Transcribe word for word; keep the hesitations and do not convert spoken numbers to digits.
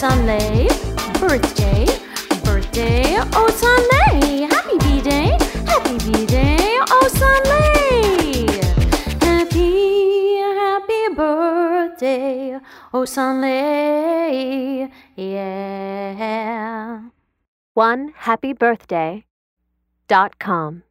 Sunday, birthday, birthday, oh Sunday, happy B-Day, happy B-Day, oh Sunday, happy, happy birthday, oh Sunday, yeah. one happy birthday dot com